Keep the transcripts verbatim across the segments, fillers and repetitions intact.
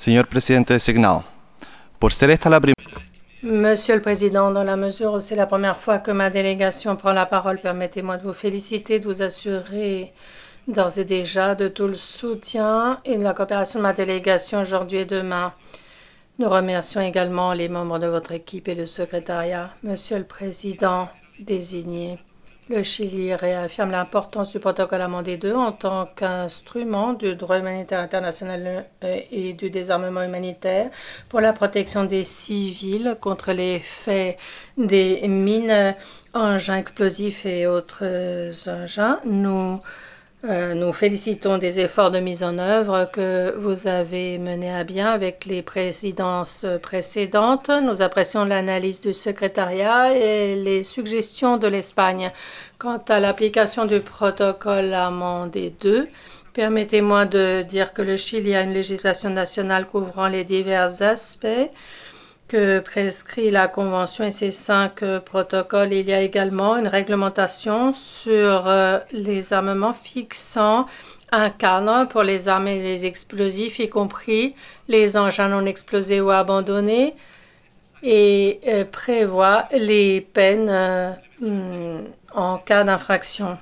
Señor presidente designado, por ser esta la primera. Monsieur le Président, dans la mesure où c'est la première fois que ma délégation prend la parole, permettez-moi de vous féliciter, de vous assurer d'ores et déjà de tout le soutien et de la coopération de ma délégation aujourd'hui et demain. Nous remercions également les membres de votre équipe et le secrétariat. Monsieur le Président désigné, le Chili réaffirme l'importance du protocole amendé deux en tant qu'instrument du droit humanitaire international et du désarmement humanitaire pour la protection des civils contre les faits des mines, engins explosifs et autres engins. Nous Euh, nous félicitons des efforts de mise en œuvre que vous avez menés à bien avec les présidences précédentes. Nous apprécions l'analyse du secrétariat et les suggestions de l'Espagne. Quant à l'application du protocole amendé deux, permettez-moi de dire que le Chili a une législation nationale couvrant les divers aspects que prescrit la Convention et ses cinq euh, protocoles. Il y a également une réglementation sur euh, les armements fixant un cadre pour les armes et les explosifs, y compris les engins non explosés ou abandonnés, et euh, prévoit les peines euh, en cas d'infraction.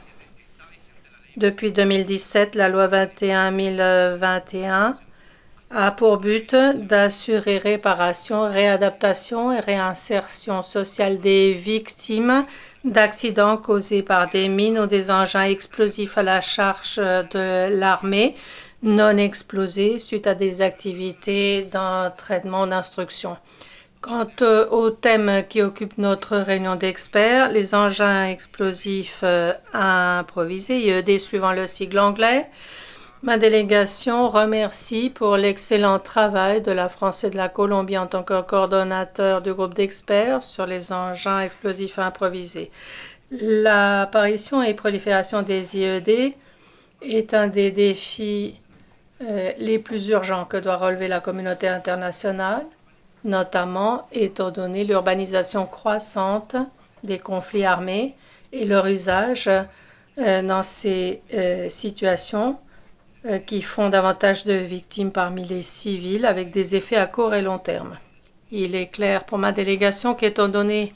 Depuis deux mille dix-sept, la loi vingt et un mille vingt et un a pour but d'assurer réparation, réadaptation et réinsertion sociale des victimes d'accidents causés par des mines ou des engins explosifs à la charge de l'armée non explosés suite à des activités d'entraînement d'instruction. Quant au thème qui occupe notre réunion d'experts, les engins explosifs euh, improvisés, I E D suivant le sigle anglais, ma délégation remercie pour l'excellent travail de la France et de la Colombie en tant que coordonnateur du groupe d'experts sur les engins explosifs improvisés. L'apparition et prolifération des I E D est un des défis euh, les plus urgents que doit relever la communauté internationale, notamment étant donné l'urbanisation croissante des conflits armés et leur usage euh, dans ces euh, situations qui font davantage de victimes parmi les civils avec des effets à court et long terme. Il est clair pour ma délégation qu'étant donné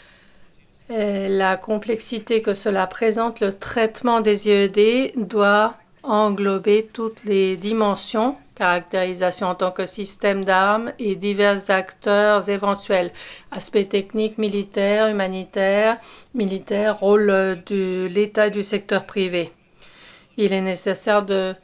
euh, la complexité que cela présente, le traitement des I E D doit englober toutes les dimensions, caractérisation en tant que système d'armes et divers acteurs éventuels, aspects techniques, militaires, humanitaires, militaires, rôle de l'État et du secteur privé. Il est nécessaire de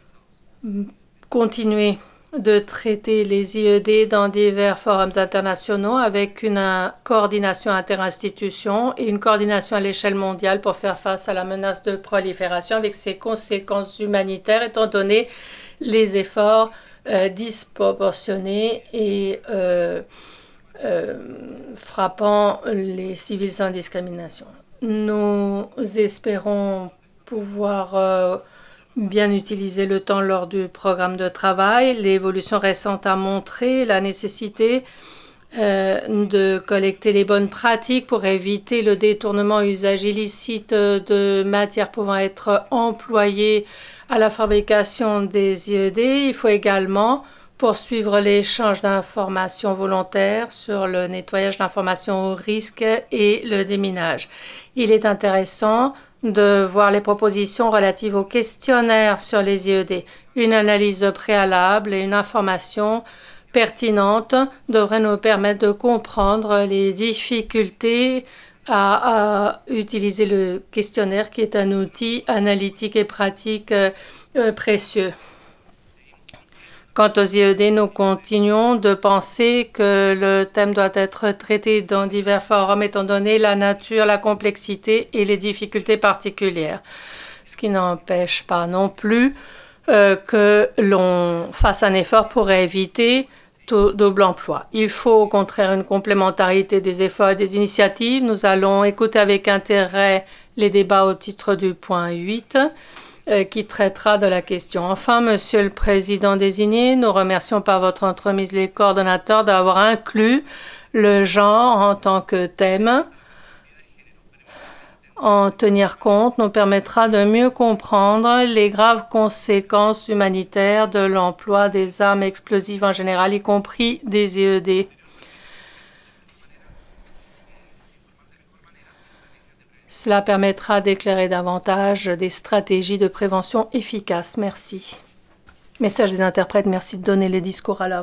continuer de traiter les I E D dans divers forums internationaux avec une coordination interinstitution et une coordination à l'échelle mondiale pour faire face à la menace de prolifération avec ses conséquences humanitaires étant donné les efforts euh, disproportionnés et euh, euh, frappant les civils sans discrimination. Nous espérons pouvoir euh, bien utiliser le temps lors du programme de travail. L'évolution récente a montré la nécessité euh, de collecter les bonnes pratiques pour éviter le détournement et usage illicite de matières pouvant être employées à la fabrication des I E D. Il faut également poursuivre l'échange d'informations volontaires sur le nettoyage d'informations au risque et le déminage. Il est intéressant de voir les propositions relatives au questionnaire sur les I E D. Une analyse préalable et une information pertinente devraient nous permettre de comprendre les difficultés à, à utiliser le questionnaire qui est un outil analytique et pratique euh, précieux. Quant aux I E D, nous continuons de penser que le thème doit être traité dans divers forums étant donné la nature, la complexité et les difficultés particulières. Ce qui n'empêche pas non plus euh, que l'on fasse un effort pour éviter tout double emploi. Il faut au contraire une complémentarité des efforts et des initiatives. Nous allons écouter avec intérêt les débats au titre du point huit qui traitera de la question. Enfin, Monsieur le Président désigné, nous remercions par votre entremise les coordonnateurs d'avoir inclus le genre en tant que thème En tenir compte nous permettra de mieux comprendre les graves conséquences humanitaires de l'emploi des armes explosives en général, y compris des I E D. Cela permettra d'éclairer davantage des stratégies de prévention efficaces. Merci. Message des interprètes, merci de donner les discours à l'avance.